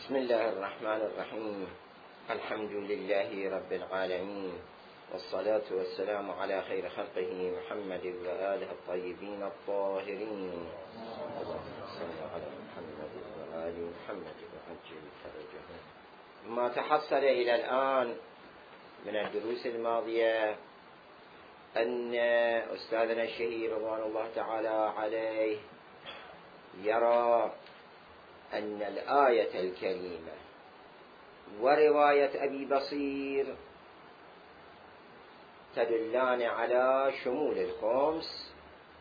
بسم الله الرحمن الرحيم. الحمد لله رب العالمين، والصلاة والسلام على خير خلقه محمد وآله الطيبين الطاهرين. اللهم صل على محمد وآل محمد وعجل فرجهم. ما تحصل إلى الآن من الدروس الماضية أن أستاذنا الشهير رضوان الله تعالى عليه يرى أن الآية الكريمة ورواية أبي بصير تدلان على شمول الخمس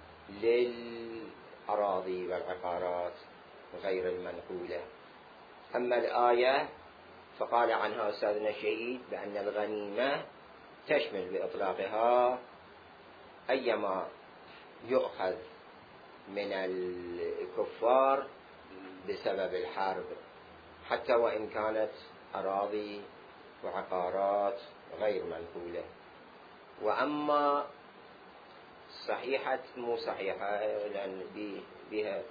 للأراضي والعقارات غير المنقولة. أما الآية فقال عنها أستاذنا الشهيد بأن الغنيمة تشمل بإطلاقها أيما يؤخذ من الكفار بسبب الحرب، حتى وإن كانت أراضي وعقارات غير منقولة. وأما صحيحة مو صحيحة لأن بها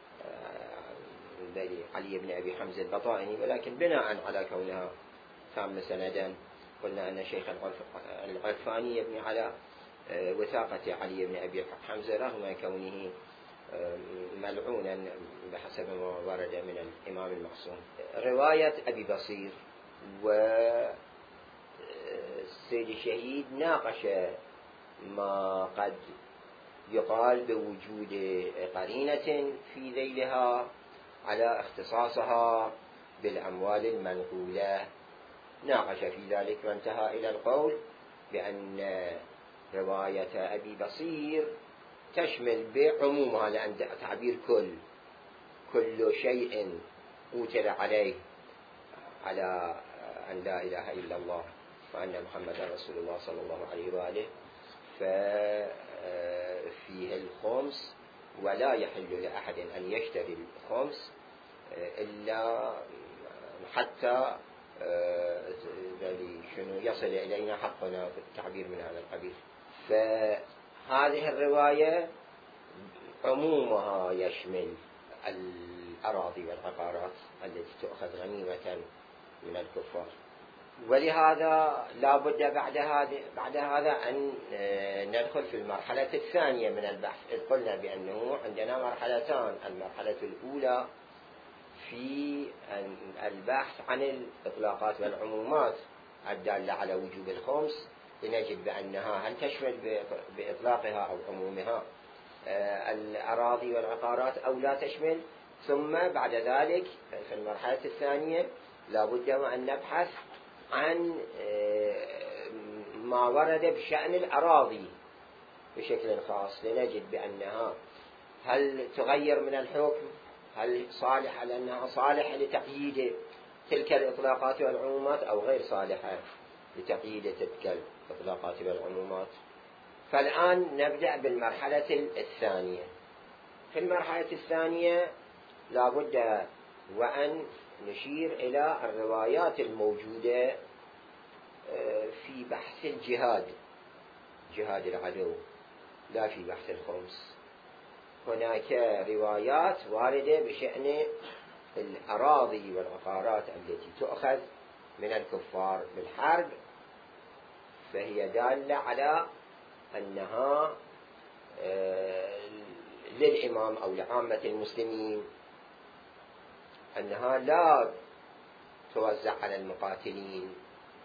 علي بن أبي حمزة البطائني، ولكن بناء على كونها تام سندا قلنا أن شيخ العرفاني يبني على وثاقة علي بن أبي حمزة رغم كونه ملعونا بحسب ما ورد من الإمام المعصوم. رواية أبي بصير والسيد الشهيد ناقش ما قد يقال بوجود قرينة في ذيلها على اختصاصها بالأموال المنقولة، ناقش في ذلك وانتهى إلى القول بأن رواية أبي بصير تشمل بعمومها، لأن تعبير كل شيء أوتر عليه على أن لا إله إلا الله وأن محمدا رسول الله صلى الله عليه وآله، ففيه الخمس، ولا يحل لأحد أن يشتري الخمس إلا حتى يصل إلينا حقنا في التعبير من هذا القبيل. فهذه الرواية عمومها يشمل الأراضي والعقارات التي تؤخذ غنيمة من الكفار، ولهذا لا بد بعد هذا أن ندخل في المرحلة الثانية من البحث. إذ قلنا بأنه عندنا مرحلتان: المرحلة الأولى في البحث عن الإطلاقات والعمومات الدالة على وجوب الخمس، لنجد بأنها هل تشمل بإطلاقها أو عمومها الأراضي والعقارات أو لا تشمل. ثم بعد ذلك في المرحلة الثانية لا بد وأن نبحث عن ما ورد بشأن الأراضي بشكل خاص، لنجد بأنها هل تغير من الحكم، هل صالحة لأنها صالحة لتقييد تلك الإطلاقات والعمومات أو غير صالحة لتقييد تلك الإطلاقات والعمومات. فالآن نبدأ بالمرحلة الثانية. في المرحلة الثانية لا بد وأن نشير إلى الروايات الموجودة في بحث الجهاد، جهاد العدو، لا في بحث الخمس. هناك روايات واردة بشأن الأراضي والعقارات التي تؤخذ من الكفار بالحرب، فهي دالة على أنها للإمام أو لعامة المسلمين، أنها لا توزع على المقاتلين.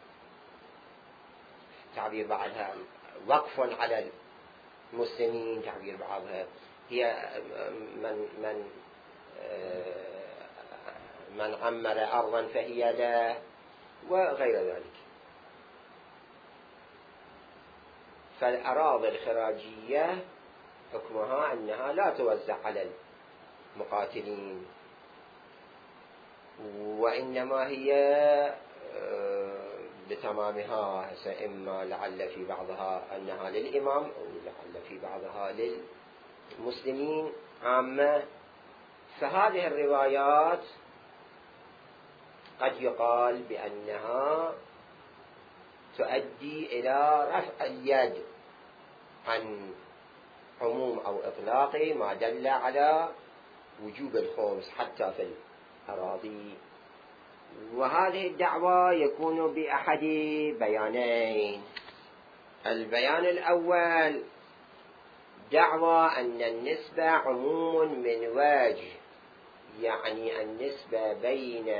تعبير بعضها وقف على المسلمين، تعبير بعضها هي من عمر أرضا فهي له، وغير ذلك. فالأراضي الخراجية حكمها أنها لا توزع على المقاتلين، وإنما هي بتمامها، إما لعل في بعضها أنها للإمام أو لعل في بعضها للمسلمين عامة. فهذه الروايات قد يقال بأنها تؤدي إلى رفع اليد عن عموم أو إطلاق ما دل على وجوب الخمس حتى في الأراضي وهذه الدعوة يكون بأحد بيانين. البيان الأول دعوى أن النسبة عموم من وجه، يعني النسبة بين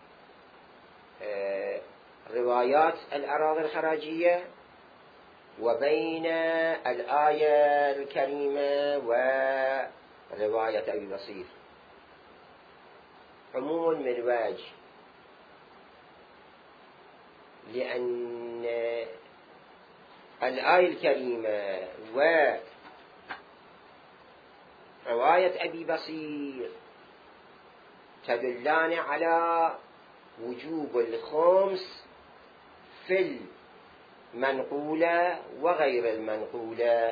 روايات الأراضي الخراجية وبين الآية الكريمة ورواية أبي بصير عموم من وجه، لأن الآية الكريمة ورواية أبي بصير تدلان على وجوب الخمس في المنقولة وغير المنقولة،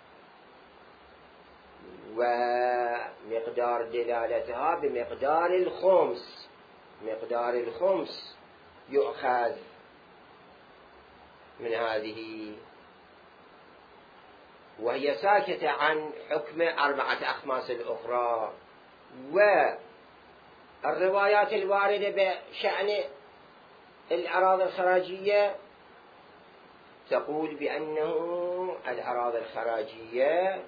ومقدار دلالتها بمقدار الخمس. مقدار الخمس يؤخذ من هذه، وهي ساكتة عن حكم 4 أخماس الأخرى. والروايات الواردة بشأن الأراضي الخراجية تقول بأنه الأراضي الخراجية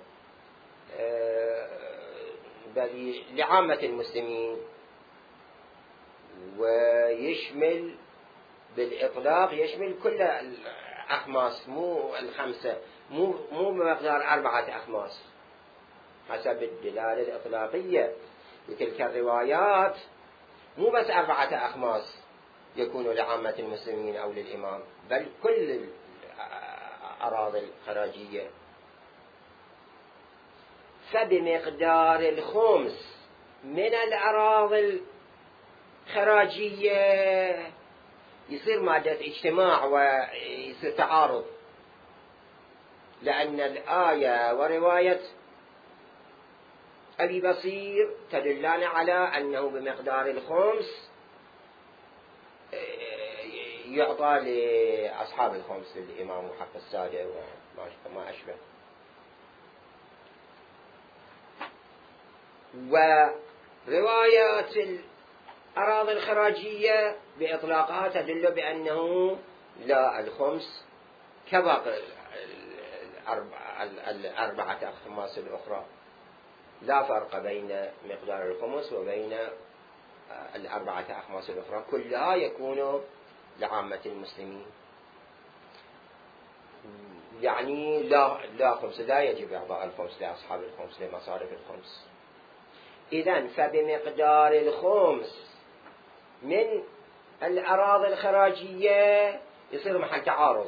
بل لعامة المسلمين، ويشمل بالإطلاق يشمل كل الأخماس، مو ال5، مو بمقدار 4 أخماس حسب الدلالة الإطلاقية لتلك الروايات. مو بس 4 أخماس يكون لعامة المسلمين أو للإمام، بل كل الأراضي الخراجية. فبمقدار الخمس من الأراضي الخراجية يصير مادة اجتماع ويصير تعارض، لأن الآية ورواية أبي بصير تدلان على أنه بمقدار الخمس يعطى لأصحاب الخمس، للإمام وحق السادة وما أشبه. وروايات الأراضي الخراجية بإطلاقها تدل بأنه لا، الخمس كباقي 4 أخماس الأخرى، لا فرق بين مقدار الخمس وبين 4 أخماس الأخرى، كلها يكون لعامة المسلمين. يعني لا خمس، لا يجب إعطاء الخمس لأصحاب الخمس لمصارف الخمس. إذن فبمقدار الخمس من الأراضي الخراجية يصير محل تعارض.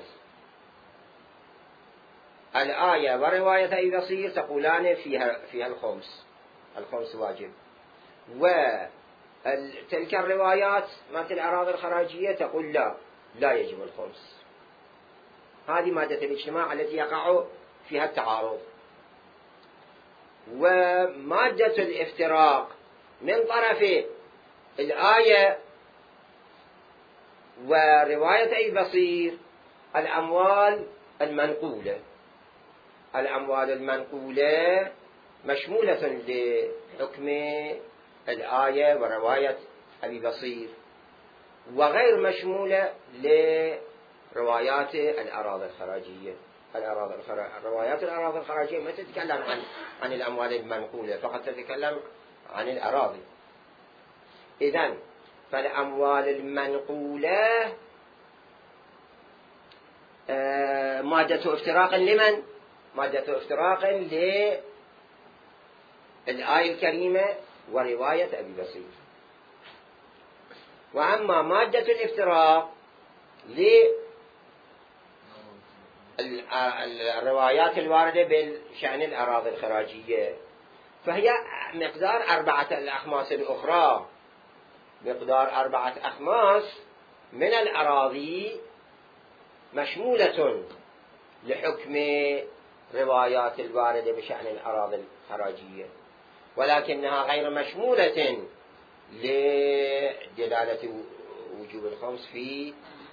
الآية ورواية أبي بصير تقولان فيها الخمس واجب، وتلك الروايات مثل الأراضي الخراجية تقول لا يجب الخمس. هذه مادة الاجتماع التي يقع فيها التعارض. ومادة الافتراق من طرف الآية ورواية أبي بصير الأموال المنقولة. الأموال المنقولة مشمولة لحكم الآية ورواية أبي بصير، وغير مشمولة لروايات الأراضي الخراجية. روايات الأراضي الخراجية ما تتكلم عن الأموال المنقولة، فقط تتكلم عن الأراضي. إذن فالأموال المنقولة مادة افتراق لمن؟ مادة افتراق للآية الكريمة ورواية أبي بصير. وأما مادة الافتراق للروايات الواردة بشأن الأراضي الخراجية فهي مقدار 4 الأخماس الأخرى. مقدار 4 أخماس من الأراضي مشمولة لحكم روايات الواردة بشأن الأراضي الخراجية، ولكنها غير مشمولة لدلالة وجوب الخمس في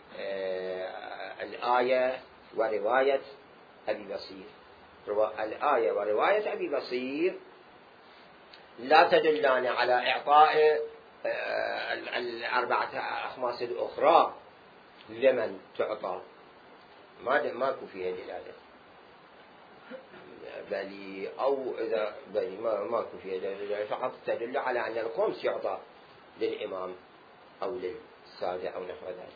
الآية ورواية أبي بصير. الآية ورواية أبي بصير لا تدلان على إعطاء الأربعة أخماس الأخرى لمن تعطى؟ ماكو فيها دلالة، بل أو إذا بل ماكو فيها دلالة، فقط تدل على أن الخمس يعطى للإمام أو للسادة أو نحو ذلك.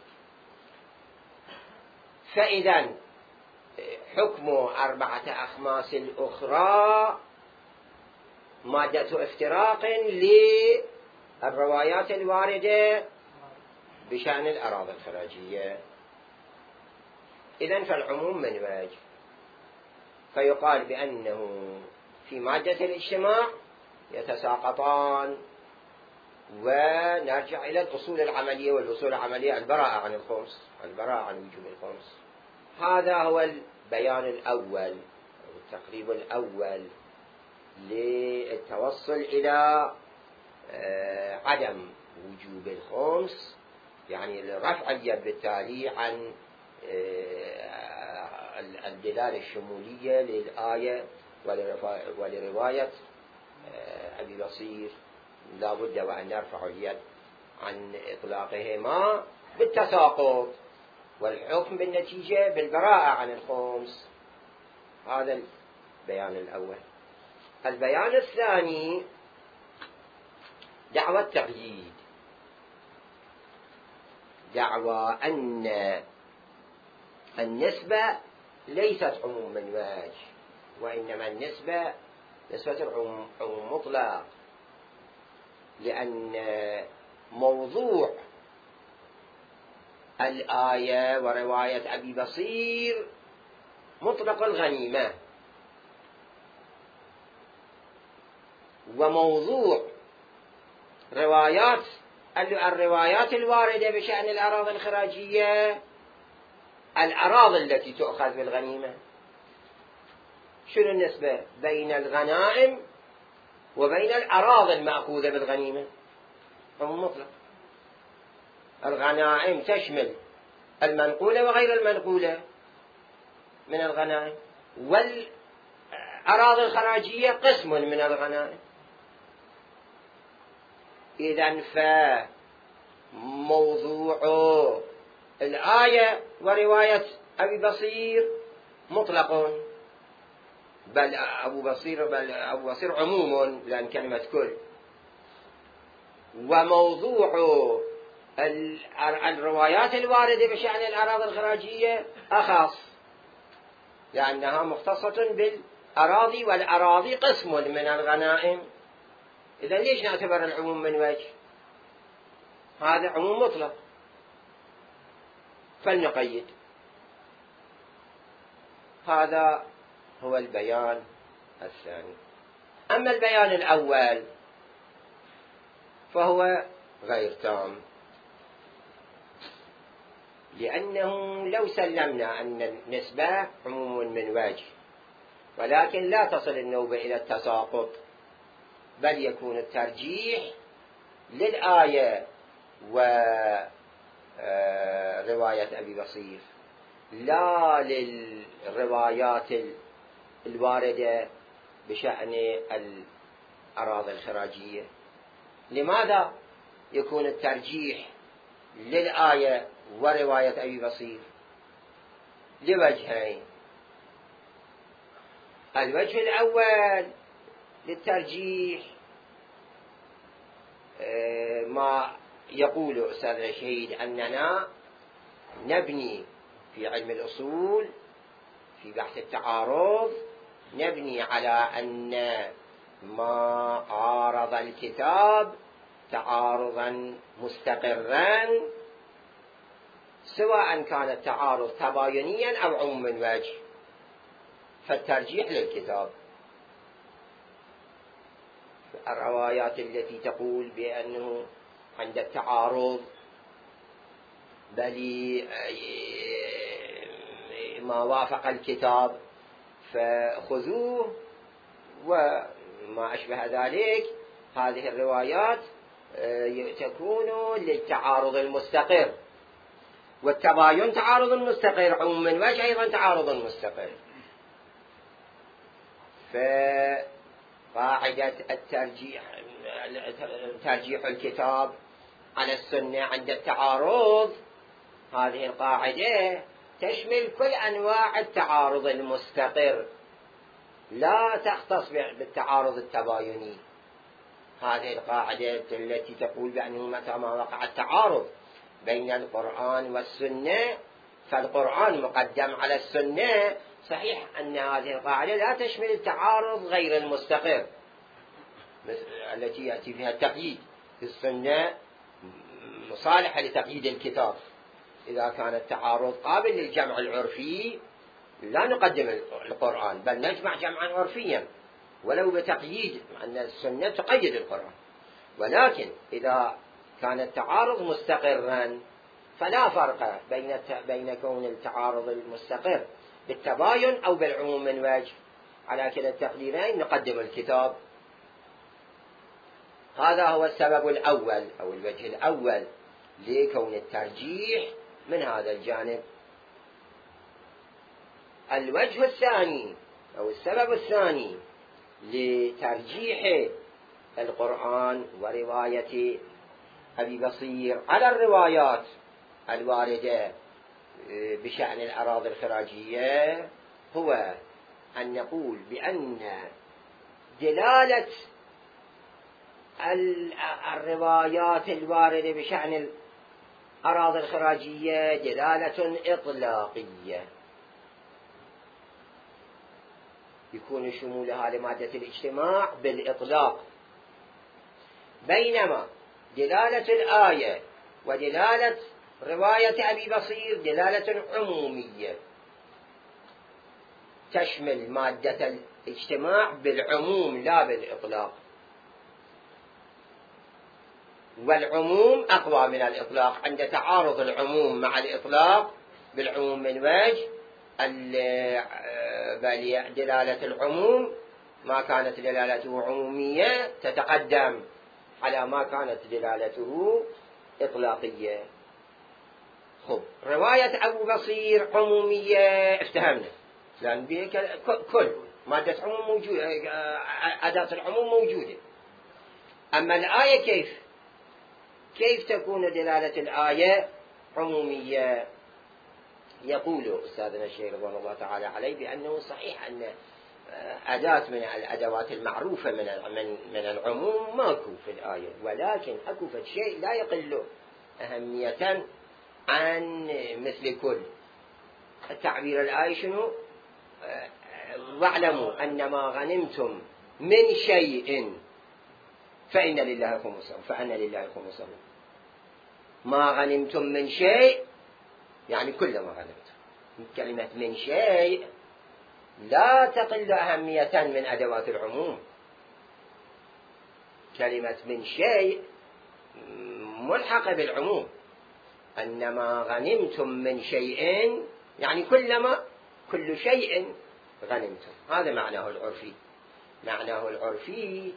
فإذا حكم أربعة أخماس الأخرى مادة افتراق للروايات الواردة بشأن الأراضي الخراجية. إذن فالعموم من وجه، فيقال بأنه في مادة الاجتماع يتساقطان، ونرجع إلى الأصول العملية، والأصول العملية البراءة عن الخمس، البراءة عن وجوب الخمس. هذا هو البيان الأول، التقريب الأول للتوصل إلى عدم وجوب الخمس، يعني لرفع اليد بالتالي عن الدلالة الشمولية للآية ولرواية أبي بصير. لا بد وأن نرفع اليد عن إطلاقهما بالتساقط، والحكم بالنتيجة بالبراءة عن الخمس. هذا البيان الأول. البيان الثاني دعوى التقييد، دعوى أن النسبة ليست عموم من وجه، وإنما النسبة نسبة العموم مطلق، لأن موضوع الآية ورواية أبي بصير مطلق الغنيمة، وموضوع الروايات الواردة بشأن الأراضي الخراجية الأراضي التي تؤخذ بالغنيمة. شنو النسبة بين الغنائم وبين الأراضي المأخوذة بالغنيمة؟ عموم مطلق. الغنائم تشمل المنقولة وغير المنقولة من الغنائم، والأراضي الخراجية قسم من الغنائم. إذن فموضوع الآية ورواية أبي بصير مطلق، بل أبو بصير عموم لأن كلمة كل، وموضوع الروايات الواردة بشأن الأراضي الخراجية أخص، لأنها مختصة بالأراضي، والأراضي قسم من الغنائم. إذا ليش نعتبر العموم من وجه؟ هذا عموم مطلق، فلنقيد. هذا هو البيان الثاني. أما البيان الأول فهو غير تام، لأنه لو سلمنا أن النسبة عموم من وجه، ولكن لا تصل النوبة إلى التساقط، بل يكون الترجيح للآية ورواية أبي بصير لا للروايات الواردة بشأن الأراضي الخراجية. لماذا يكون الترجيح للآية ورواية أبي بصير؟ لوجهين. الوجه الأول للترجيح ما يقول أستاذ رشيد أننا نبني في علم الأصول في بحث التعارض، نبني على أن ما عارض الكتاب تعارضا مستقرا، سواء كان التعارض تباينيا أو عموم من وجه، فالترجيح للكتاب. الروايات التي تقول بأنه عند التعارض بل ما وافق الكتاب فخذوه، وما أشبه ذلك، هذه الروايات تكون للتعارض المستقر، والتباين تعارض مستقر، عموم من وجه أيضا تعارض مستقر. فقاعدة الترجيح ترجيح الكتاب على السنة عند التعارض، هذه القاعدة تشمل كل أنواع التعارض المستقر، لا تختص بالتعارض التبايني. هذه القاعدة التي تقول بأنه متى ما وقع التعارض بين القرآن والسنة فالقرآن مقدم على السنة، صحيح أن هذه القاعدة لا تشمل التعارض غير المستقر التي يأتي فيها التقييد. في السنة مصالحة لتقييد الكتاب، إذا كان التعارض قابل للجمع العرفي لا نقدم القرآن بل نجمع جمعا عرفيا ولو بتقييد، أن السنة تقيد القرآن. ولكن إذا كان التعارض مستقرا فلا فرق بين كون التعارض المستقر بالتباين أو بالعموم من وجه، على كلا التقديرين نقدم الكتاب. هذا هو السبب الأول أو الوجه الأول لكون الترجيح من هذا الجانب. الوجه الثاني أو السبب الثاني لترجيح القرآن ورواية أبي بصير على الروايات الواردة بشأن الأراضي الخراجية هو أن نقول بأن دلالة الروايات الواردة بشأن الأراضي الخراجية دلالة إطلاقية، يكون شمولها لمادة الاجتماع بالإطلاق، بينما دلالة الآية ودلالة رواية أبي بصير دلالة عمومية تشمل مادة الاجتماع بالعموم لا بالإطلاق، والعموم أقوى من الإطلاق عند تعارض العموم مع الإطلاق بالعموم من وجه. بل دلالة العموم ما كانت دلالته عمومية تتقدم على ما كانت دلالته إطلاقية. خب، رواية أبو بصير عمومية افتهمنا، لأن بها كل مادة عموم موجودة، أداة العموم موجودة. أما الآية كيف تكون دلالة الآية عمومية؟ يقول أستاذنا الشيخ رضوان الله تعالى عليه بأنه صحيح أن أداة من الأدوات المعروفة من العموم ماكو في الآية، ولكن أكو شيء لا يقل أهمية عن مثل كل. التعبير الآية شنو؟ واعلموا أن ما غنمتم من شيء فإن لله خمسه فأن لله خمسه. ما غنمتم من شيء يعني كل ما غنمتم. كلمة من شيء لا تقل أهمية من أدوات العموم. كلمة من شيء ملحقة بالعموم، أنما غنمتم من شيء يعني كل شيء غنمتم. هذا معناه العرفي. معناه العرفي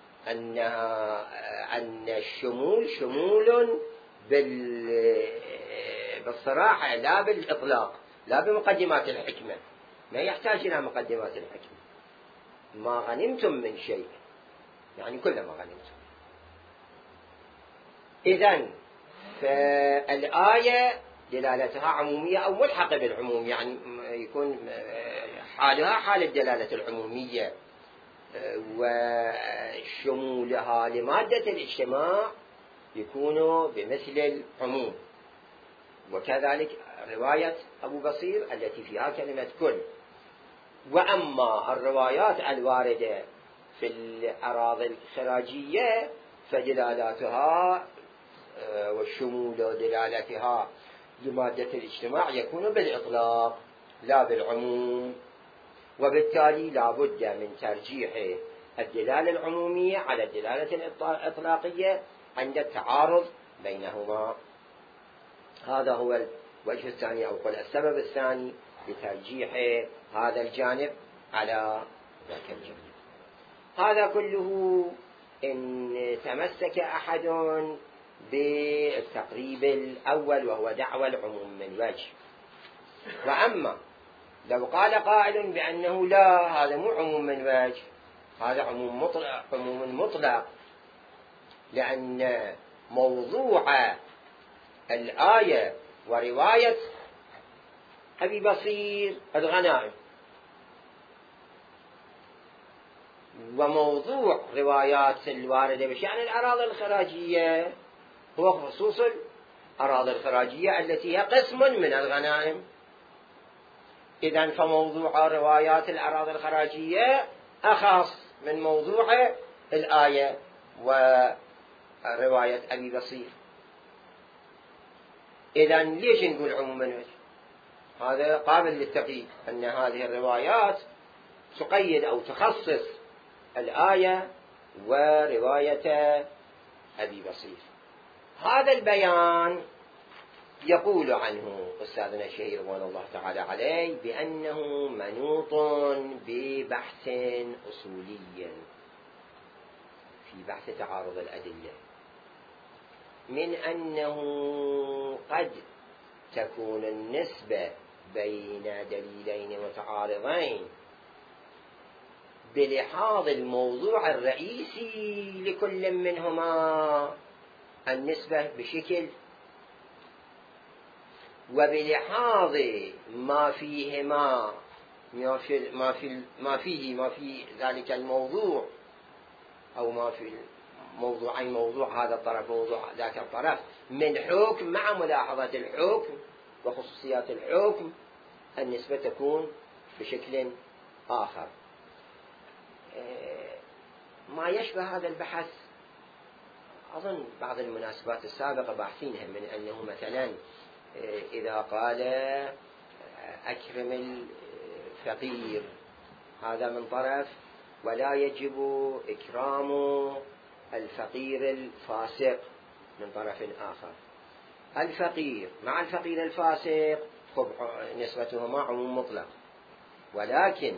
أن الشمول شمول بالصراحة لا بالإطلاق، لا بمقدمات الحكمة، ما يحتاج إلى مقدمات الحكمة. ما غنمتم من شيء يعني كل ما غنمتم. إذن فالآية دلالتها عمومية أو ملحقة بالعموم، يعني يكون حالها حال الدلالة العمومية، وشمولها لمادة الاجتماع يكون بمثل العموم. وكذلك رواية أبو بصير التي فيها كلمة كل. وأما الروايات الواردة في الأراضي الخراجية فدلالاتها والشمول دلالتها لمادة الاجتماع يكون بالإطلاق لا بالعموم، وبالتالي لا بد من ترجيح الدلالة العمومية على الدلالة الإطلاقية عند التعارض بينهما. هذا هو الوجه الثاني أو السبب الثاني لترجيح هذا الجانب على ذاك الجانب. هذا كله إن تمسك أحد بالتقريب الأول وهو دعوى العموم من وجه. وأما لو قال قائل بأنه لا، هذا مو عموم من وجه، هذا عموم مطلق لأن موضوع الآية ورواية أبي بصير الغنائم، وموضوع روايات الواردة بشأن الأراضي الخراجية هو خصوص الأراضي الخراجية التي هي قسم من الغنائم. إذن فموضوع روايات الأراضي الخراجية أخص من موضوع الآية ورواية أبي بصير. إذن ليش نقول عموما؟ هذا قابل للتقييد، أن هذه الروايات تقيد أو تخصص الآية ورواية أبي بصير. هذا البيان يقول عنه أستاذنا الشهير رضوان الله تعالى عليه بأنه منوط ببحث أصولي في بحث تعارض الأدلة، من أنه قد تكون النسبة بين دليلين متعارضين بلحاظ الموضوع الرئيسي لكل منهما النسبة بشكل، وبلحاظ ما فيهما ما في ذلك الموضوع، أو ما في موضوعين، موضوع هذا الطرف وموضوع ذاك الطرف من حكم، مع ملاحظة الحكم وخصوصيات الحكم النسبة تكون بشكل آخر. ما يشبه هذا البحث أظن بعض المناسبات السابقة باحثينها، من أنه مثلا إذا قال أكرم الفقير هذا من طرف، ولا يجب إكرام الفقير الفاسق من طرف آخر. الفقير مع الفقير الفاسق نسبتهما عموم مطلق، ولكن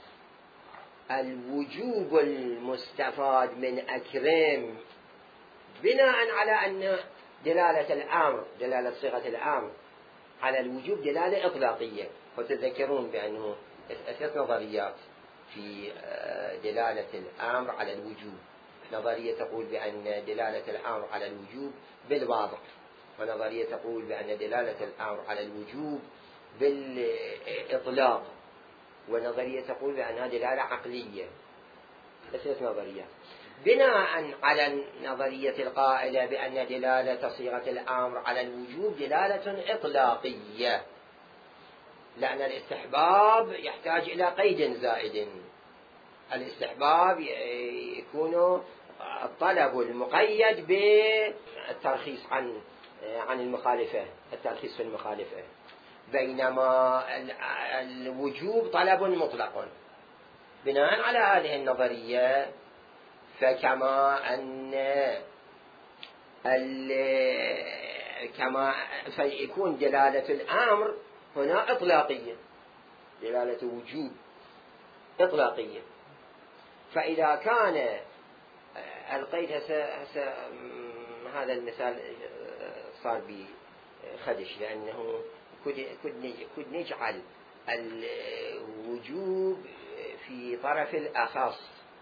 الوجوب المستفاد من أكرم بناء على أن دلالة الأمر، دلالة صيغة الأمر على الوجوب دلالة إطلاقية. وتذكرون بأنه ثلاث نظريات في دلالة الأمر على الوجوب. نظرية تقول بأن دلالة الأمر على الوجوب بالواضح، ونظرية تقول بأن دلالة الأمر على الوجوب بالإطلاق، ونظرية تقول بأنها دلالة عقلية. ثلاث نظريات. بناء على النظرية القائلة بأن دلالة صيغة الأمر على الوجوب دلالة إطلاقية، لأن الاستحباب يحتاج إلى قيد زائد. الاستحباب يكون الطلب المقيد بالترخيص عن المخالفة، الترخيص في المخالفة، بينما الوجوب طلب مطلق. بناء على هذه النظرية فكما فيكون دلالة الأمر هنا إطلاقية، دلالة وجوب إطلاقية. فإذا كان القيد هذا المثال صار بخدش، لأنه كد نجعل الوجوب في طرف الأخص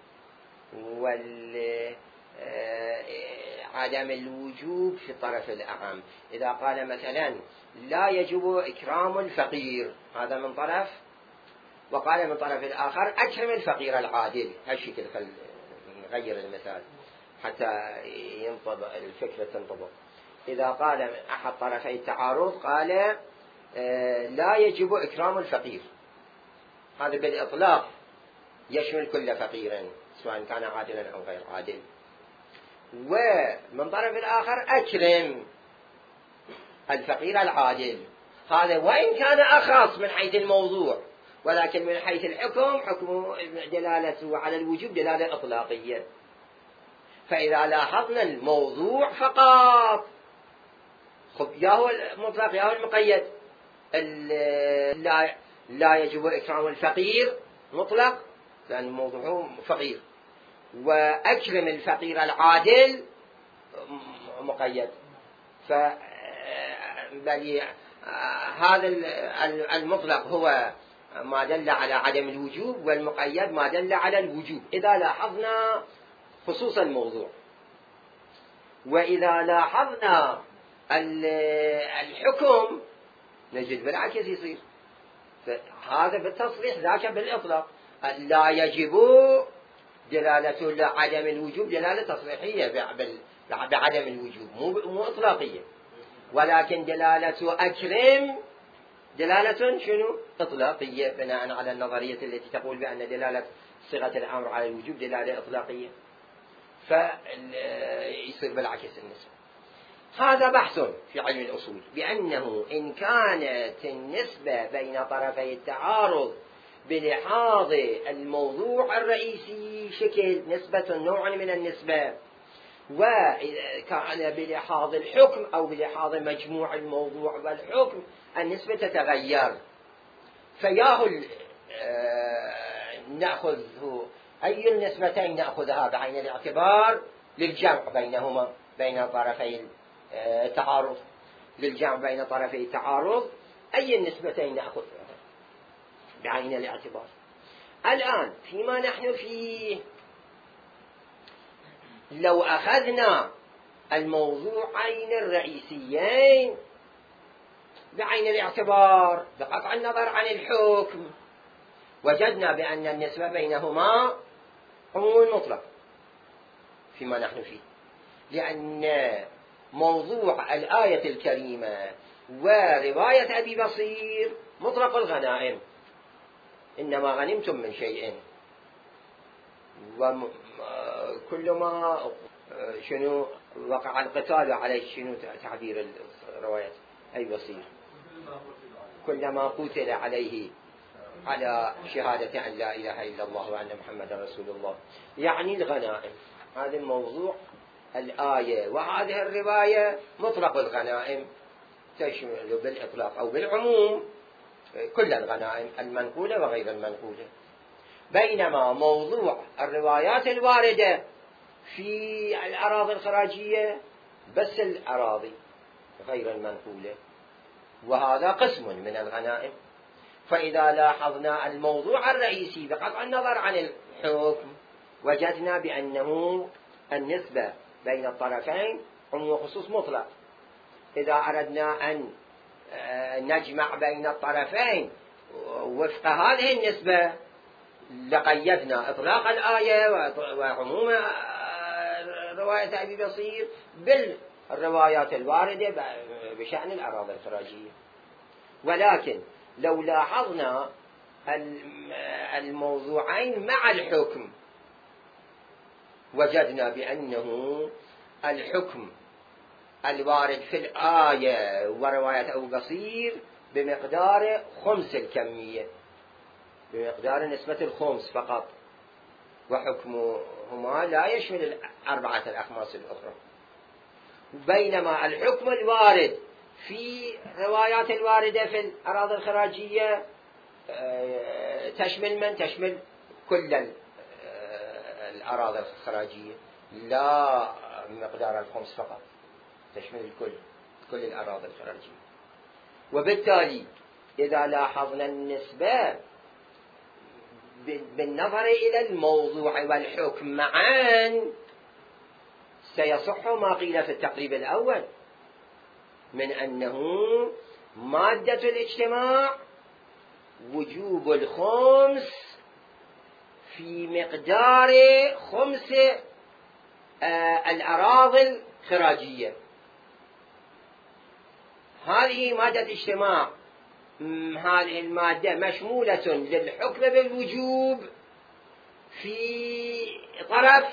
وعدم الوجوب في الطرف الأعم. إذا قال مثلا لا يجب إكرام الفقير هذا من طرف، وقال من طرف الآخر أكرم الفقير العادل، هالشكل نغير المثال حتى ينطبق الفكرة تنطبق. إذا قال أحد طرفي التعارض قال لا يجب إكرام الفقير، هذا بالإطلاق يشمل كل فقير سواء كان عادلا أو غير عادل. ومن طرف الآخر أكرم الفقير العادل، هذا وإن كان أخص من حيث الموضوع، ولكن من حيث الحكم حكم دلالته على الوجوب دلالة إطلاقية. فإذا لاحظنا الموضوع فقط، يا هو المطلق يا هو المقيد. لا يجب إكرام الفقير مطلق لأن الموضوع فقير، وأكرم الفقير العادل مقيد. هذا المطلق هو ما دل على عدم الوجوب، والمقيد ما دل على الوجوب إذا لاحظنا خصوص الموضوع. وإذا لاحظنا الحكم نجد بالعكس يصير. هذا بالتصريح ذاك بالإطلاق. لا يجب دلالة عدم الوجوب دلالة تصريحية بعدم الوجوب، مو إطلاقية. ولكن دلالة أكرم دلالة شنو؟ إطلاقية، بناء على النظرية التي تقول بأن دلالة صيغة الأمر على الوجوب دلالة إطلاقية، فيصير بالعكس النسبة. هذا بحث في علم الأصول، بأنه إن كانت النسبة بين طرفي التعارض بلحاظ الموضوع الرئيسي شكل نسبة نوع من النسبة، وكان بلحاظ الحكم أو بلحاظ مجموع الموضوع والحكم النسبة تتغير، فياه نأخذه أي النسبتين نأخذها بعين الاعتبار للجمع بينهما، بين طرفي التعارض، للجمع بين طرفي التعارض أي النسبتين نأخذها بعين الاعتبار. الآن فيما نحن فيه، لو أخذنا الموضوعين الرئيسيين بعين الاعتبار بقطع النظر عن الحكم، وجدنا بأن النسبة بينهما عموم مطلق فيما نحن فيه، لأن موضوع الآية الكريمة ورواية أبي بصير مطلق الغنائم، إنما غنمتم من شيء، وكل ما شنو وقع القتال عليه، شنو تعبير رواية أبي بصير؟ كلما قتل عليه على شهادة أن لا إله إلا الله وأن محمد رسول الله، يعني الغنائم. هذا الموضوع الآية وهذه الرواية مطلق الغنائم، تشمل بالإطلاق أو بالعموم كل الغنائم المنقولة وغير المنقولة. بينما موضوع الروايات الواردة في الأراضي الخراجية بس الأراضي غير المنقولة، وهذا قسم من الغنائم. فإذا لاحظنا الموضوع الرئيسي بقطع النظر عن الحكم، وجدنا بأنه النسبة بين الطرفين عموم وخصوص مطلق. إذا أردنا أن نجمع بين الطرفين وفق هذه النسبة لقيدنا إطلاق الآية وعموم رواية أبي بصير بالروايات الواردة بشأن الأراضي الخراجية. ولكن لو لاحظنا الموضوعين مع الحكم، وجدنا بأنه الحكم الوارد في الآية ورواية أبي بصير بمقدار خمس الكمية، بمقدار نسبة الخمس فقط، وحكمهما لا يشمل الأربعة الأخماس الأخرى. بينما الحكم الوارد في روايات الواردة في الأراضي الخراجية تشمل من؟ تشمل كل الأراضي الخراجية، لا مقدار الخمس فقط، تشمل كل الأراضي الخراجية. وبالتالي إذا لاحظنا النسبة بالنظر إلى الموضوع والحكم معا، سيصح ما قيل في التقريب الأول من أنه مادة الاجتماع وجوب الخمس في مقدار خمس الأراضي الخراجية. هذه مادة اجتماع، هذه المادة مشمولة للحكم بالوجوب في طرف،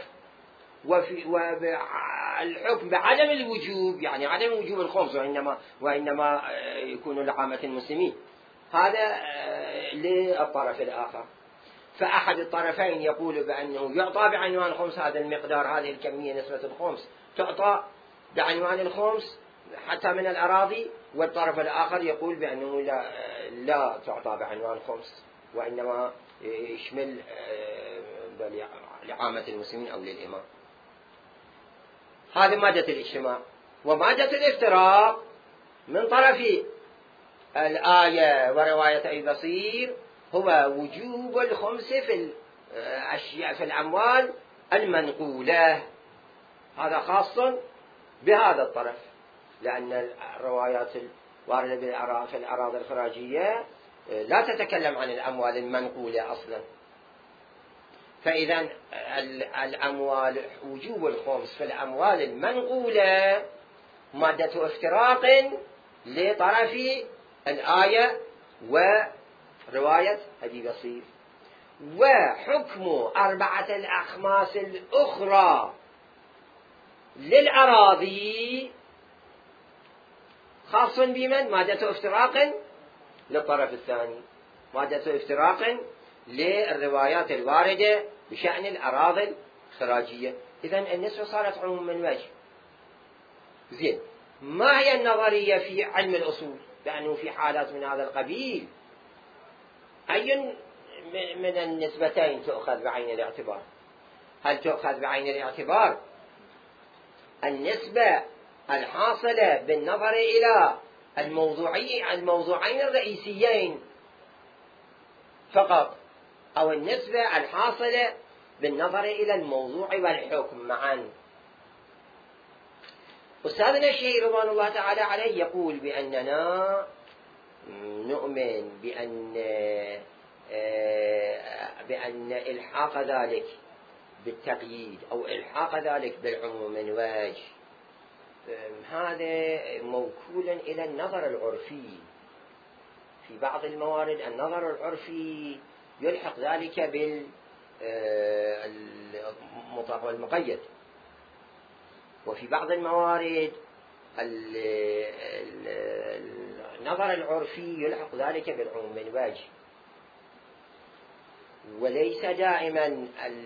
والحكم بعدم الوجوب، يعني عدم وجوب الخمس، وإنما يكون لعامة المسلمين، هذا للطرف الآخر. فأحد الطرفين يقول بأنه يعطى بعنوان الخمس هذا المقدار، هذه الكمية نسبة الخمس تعطى بعنوان الخمس حتى من الأراضي، والطرف الآخر يقول بأنه لا تعطى بعنوان خمس، وإنما يشمل لعامة المسلمين أو للإمام. هذه مادة الاجتماع. ومادة الافتراق من طرف الآية ورواية أبي بصير هو وجوب الخمس في الأشياء، في الأموال المنقولة. هذا خاص بهذا الطرف، لأن الروايات الواردة في الأراضي الخراجية لا تتكلم عن الأموال المنقولة أصلا. فإذا الأموال، وجوب الخمس في الأموال المنقولة مادة افتراق لطرف الآية ورواية أبي بصير. وحكم 4 الأخماس الأخرى للأراضي خاص بمن؟ مادة افتراق للطرف الثاني، مادة افتراق للروايات الواردة بشأن الأراضي الخراجية. إذن النسبة صارت عموم من وجه. زين، ما هي النظرية في علم الأصول؟ لأنه في حالات من هذا القبيل أي من النسبتين تؤخذ بعين الاعتبار؟ هل تؤخذ بعين الاعتبار النسبة الحاصلة بالنظر إلى الموضوعين الرئيسيين فقط، أو النسبة الحاصلة بالنظر إلى الموضوع والحكم معا؟ أستاذنا الشيخ رضوان الله تعالى عليه يقول بأننا نؤمن بأن إلحاق ذلك بالتقييد أو إلحاق ذلك بالعموم من وجه هذا موكول إلى النظر العرفي. في بعض الموارد النظر العرفي يلحق ذلك بالمطلق والمقيد، وفي بعض الموارد النظر العرفي يلحق ذلك بالعموم من وجه. وليس دائما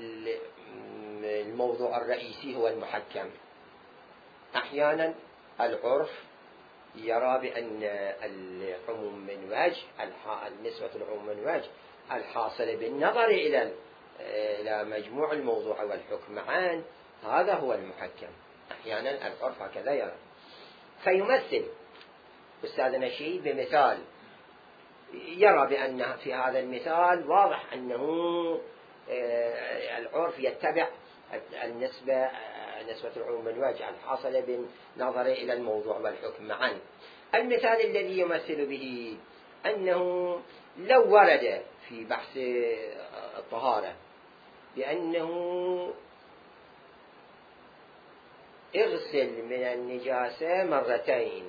الموضوع الرئيسي هو المحكم. أحيانا العرف يرى بأن العموم من وجه، النسبة العموم من وجه الحاصلة بالنظر إلى مجموع الموضوع والحكم معا هذا هو المحكم. أحيانا العرف هكذا يرى. فيمثل أستاذنا الشيخ بمثال يرى بأن في هذا المثال واضح أنه العرف يتبع نسبة العموم من وجه الحاصلة بالنظر إلى الموضوع والحكم معا. المثال الذي يمثل به أنه لو ورد في بحث الطهارة بأنه اغسل من النجاسة مرتين،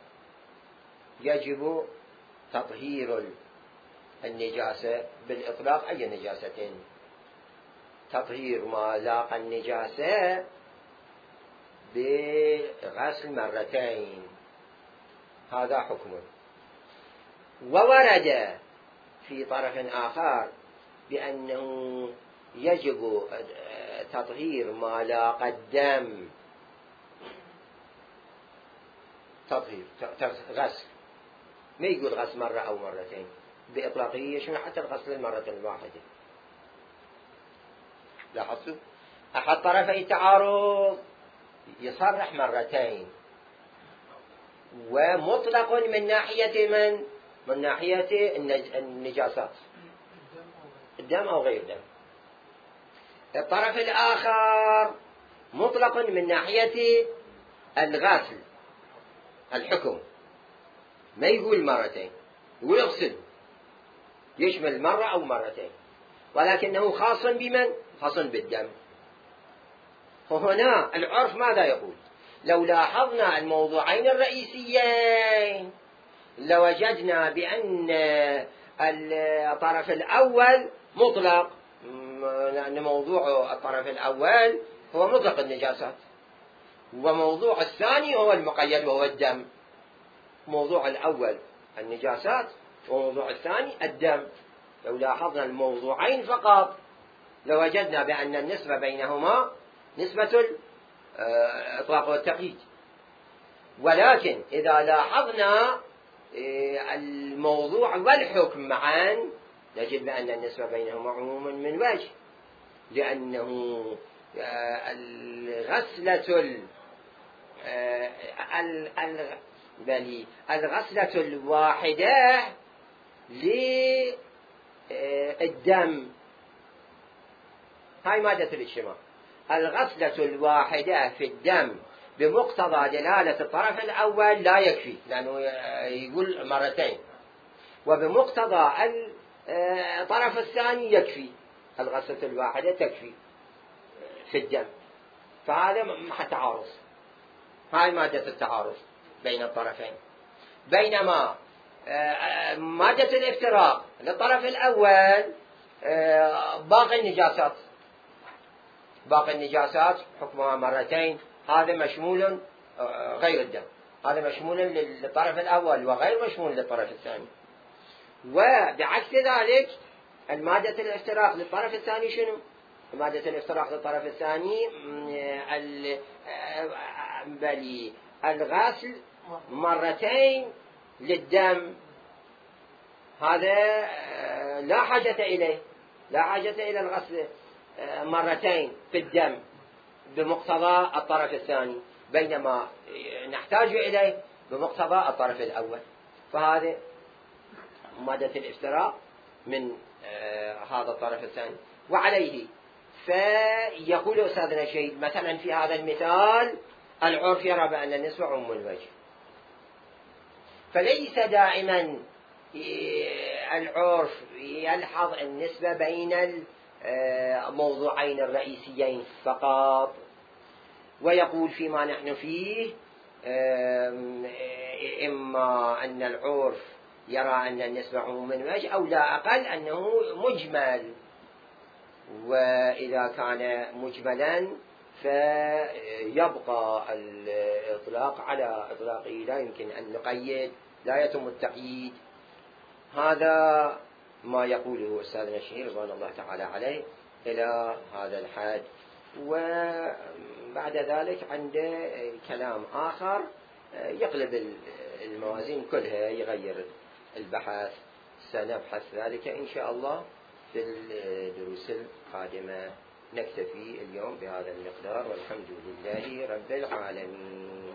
يجب تطهير النجاسة بالإطلاق. أي نجاسة؟ تطهير ما لاقى النجاسة بغسل مرتين، هذا حكمه. وورد في طرف آخر بأنه يجب تطهير ما لاقى الدم، تطهير غسل، ما يقول غسل مرة أو مرتين بإطلاقية، يشمل حتى الغسل المرة الواحدة. لاحظتوا؟ أحد طرفي التعارض يصرح مرتين، ومطلق من ناحية من ناحية النجاسات، الدم أو غير دم. الطرف الآخر مطلق من ناحية الغسل، الحكم، ما يقول مرتين، يقول اغسل، يشمل مرة أو مرتين، ولكنه خاص بمن؟ خاص بالدم. وهنا العرف ماذا يقول؟ لو لاحظنا الموضوعين الرئيسيين لوجدنا بأن الطرف الأول مطلق، لأن موضوع الطرف الأول هو مطلق النجاسات، وموضوع الثاني هو المقيد وهو الدم. موضوع الأول النجاسات وموضوع الثاني الدم. لو لاحظنا الموضوعين فقط لوجدنا بأن النسبة بينهما نسبة الإطلاق والتقييد. ولكن إذا لاحظنا الموضوع والحكم معا نجد بأن النسبة بينهما عموم من وجه، لأنه الغسلة الواحدة للدم هاي مادة الاجتماع. الغسلة الواحدة في الدم بمقتضى دلالة الطرف الأول لا يكفي، لأنه يقول مرتين، وبمقتضى الطرف الثاني يكفي، الغسلة الواحدة تكفي في الدم. فهذا مع تعارض، هاي مادة التعارض بين الطرفين. بينما مادة الافتراق للطرف الأول باقي النجاسات حكمها مرتين، هذا مشمول غير الدم، هذا مشمول للطرف الأول وغير مشمول للطرف الثاني. وبعكس ذلك المادة الافتراق للطرف الثاني شنو؟ مادة الافتراق للطرف الثاني بل الغسل مرتين للدم، هذا لا حاجة إلى الغسل مرتين في الدم بمقتضى الطرف الثاني، بينما نحتاج إليه بمقتضى الطرف الأول. فهذا مادة الافتراق من هذا الطرف الثاني. وعليه فيقول أستاذنا شيء مثلا في هذا المثال العرف يرى بأن النسبة عموم الوجه، فليس دائما العرف يلحظ النسبة بين الموضوعين الرئيسيين فقط، ويقول فيما نحن فيه إما أن العرف يرى أن النسبة عموم الوجه، أو لا أقل أنه مجمل. وإذا كان مجملا فيبقى الإطلاق على إطلاقه، لا يمكن أن نقيد، لا يتم التقييد. هذا ما يقوله أستاذنا الشهير رضوان الله تعالى عليه إلى هذا الحد. وبعد ذلك عنده كلام آخر يقلب الموازين كلها، يغير البحث. سنبحث ذلك إن شاء الله في الدروس القادمة. نكتفي اليوم بهذا المقدار، والحمد لله رب العالمين.